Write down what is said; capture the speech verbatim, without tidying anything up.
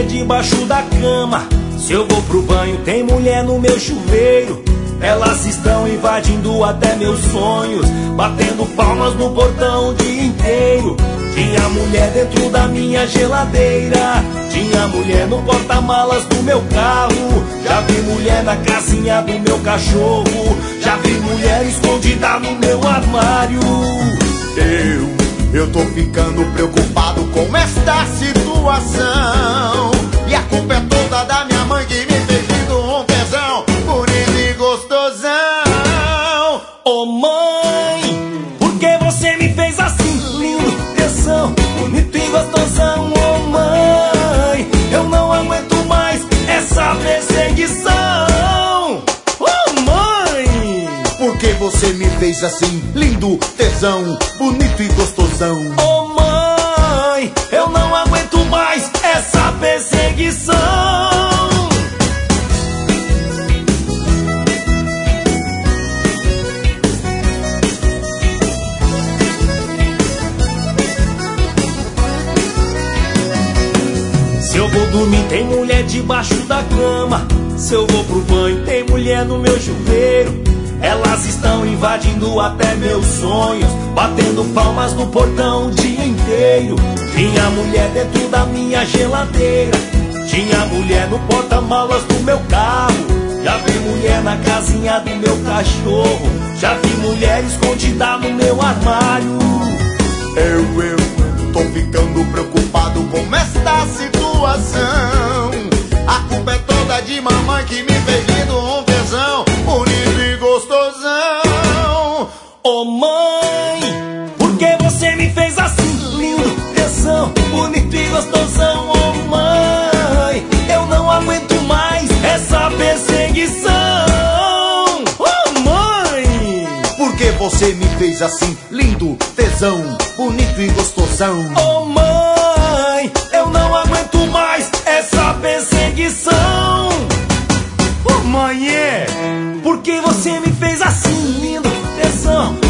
debaixo da cama. Se eu vou pro banho, tem mulher no meu chuveiro. Elas estão invadindo até meus sonhos, batendo palmas no portão o dia inteiro. Tinha mulher dentro da minha geladeira, tinha mulher no porta-malas do meu carro. Já vi mulher na casinha do meu cachorro, já vi mulher escondida no meu armário. Eu, eu tô ficando preocupado com esta situação, e a culpa é toda da minha mãe que me fez lindo um tesão, bonito e gostosão. Ô mãe, por que você me fez assim? Lindo, tesão, bonito e gostosão. Ô mãe, eu não aguento mais essa perseguição. Ô mãe, por que você me fez assim? Lindo, tesão, bonito e gostosão. Ô mãe, eu não aguento mais essa perseguição. Se eu vou dormir, tem mulher debaixo da cama. Se eu vou pro banho, tem mulher no meu chuveiro. Elas estão invadindo até meus sonhos, batendo palmas no portão o dia inteiro. Tinha mulher dentro da minha geladeira, tinha mulher no porta-malas do meu carro. Já vi mulher na casinha do meu cachorro, já vi mulher escondida no meu armário. Eu, eu tô ficando preocupado com esta situação. A culpa é toda de mamãe que me fez lindo um tesão, bonito e gostosão. Ô mãe, por que você me fez assim? Lindo, tesão, bonito e gostosão. Ô mãe, eu não aguento mais essa perseguição. Ô mãe, por que você me fez assim? Lindo, tesão, bonito e gostosão. Ô mãe, eu não aguento mais essa perseguição. Ô mãe, é, por que você me fez assim? Lindo, tesão,